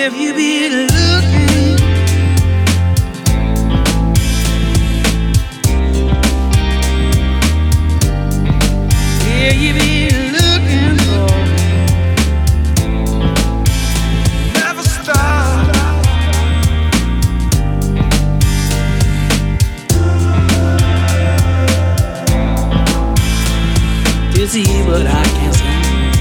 If you be looking, if you be looking for me, never stop. To see what I can see.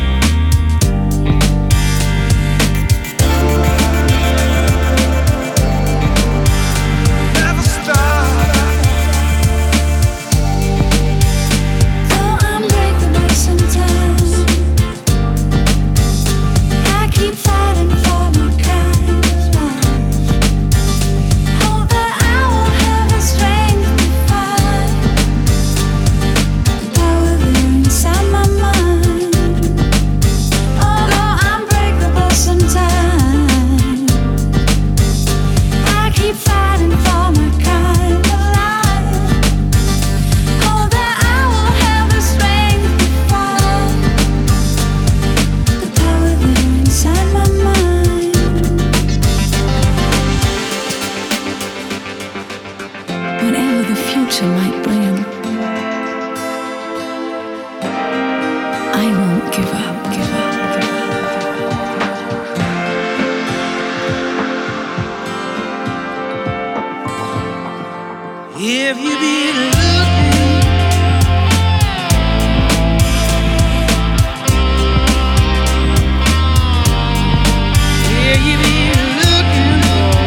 Whatever the future might bring, I won't give up, give up, give up. If you be looking, if you be looking for,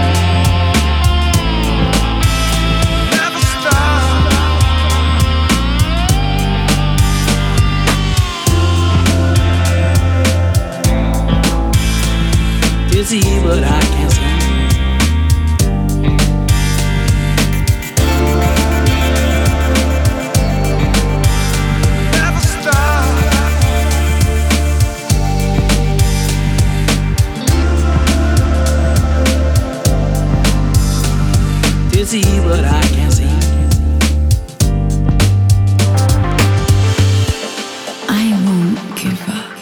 to see what I can see. Never stop. To see what I can see. I won't give up.